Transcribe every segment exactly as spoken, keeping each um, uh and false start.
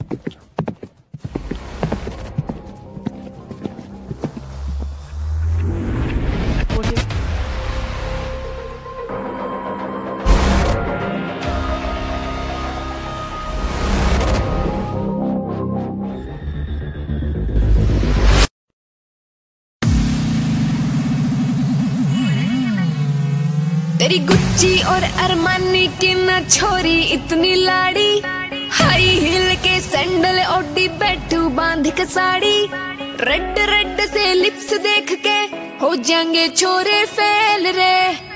तेरी गुच्ची और अरमानी की ना छोरी इतनी लाड़ी, हाई हिल के सैंडल ओढ़ी बैठू बांध के साड़ी, रेड रेड से लिप्स देख के हो जाएंगे छोरे फेल रे।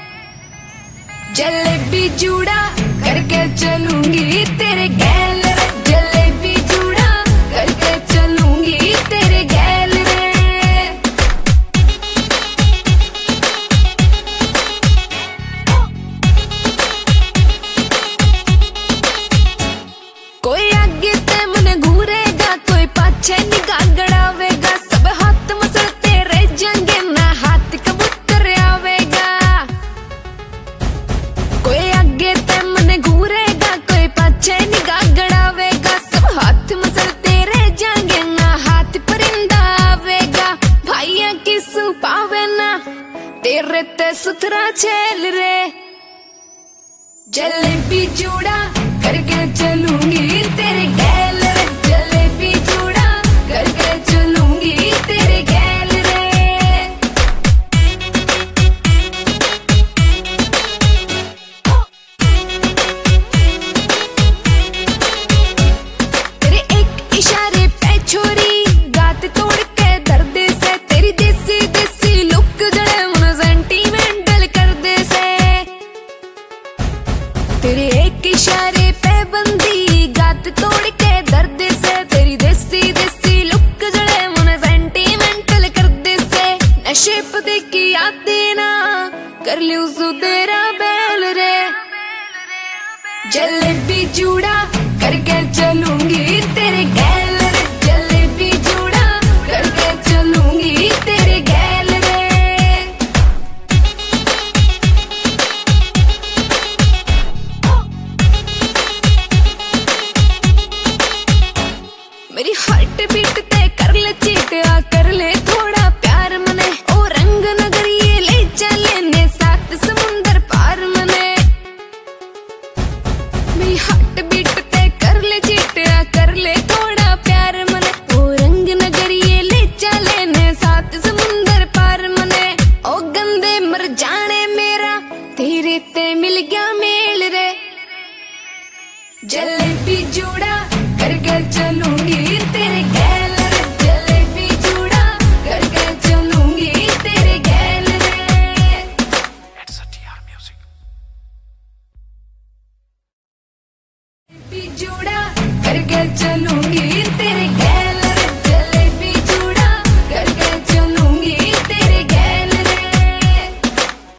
जलेबी जूड़ा करके चलूंगी तेरे गैल रे, जलेबी जूड़ा करके चलूंगी तेरे गैल रे। कोई आगे ते मन घूरेगा, कोई पाछे निगाह गड़ावेगा, सब हाथ मसलते रह जाएंगे ना हाथ कबूतर आवेगा। कोई आगे ते मन घूरेगा, कोई पाछे निगाह गड़ावेगा, सब हाथ मसलते रह जाएंगे ना हाथ परिंदा आवेगा। भाइया किसू पावे ना तेरे ते सुथरा छेल रे। जलेबी जूड़ा करके चलूंगी तेरे गैल रे, जलेबी जूड़ा करके चलूंगी तेरे गैल रे। तेरे एक इशारे पे छोरी गात तोड़ के दर्द से, तेरी देसी देसी लुक जड़े मन सेंटीमेंटल कर दे से। तेरे एक इशारे पे बंदी गात तोड़ के दर्द से, तेरी देसी देसी लुक जड़े मन सेंटीमेंटल कर दे से। नशे पते की यादें ना कर लियो सु तेरा बैल रे। जलेबी जूड़ा करके चलूंगी तेरे गैल रे, जलेबी जूड़ा करके चलूंगी तेरे गैल रे। मेरी हार्ट बीट ते कर ले चीट, आ कर ले थोड़ा प्यार मने, ओ रंग नगर ये ले चले ने सात समुंदर पार मने। मेरी हार्ट बीट ते कर ले चीट, आ कर ले थोड़ा प्यार मने, ओ रंग नगर ये ले चले ने सात समुंदर पार मने। ओ गंदे मर जाने मेरा तेरे ते मिल गया मेल रे। जलेबी जूड़ा करके चलूंगी तेरे गैल रे, जलेबी जूड़ा करके चलूंगी तेरे गैल रे। It's a T R music. Jalebi जूड़ा करके चलूंगी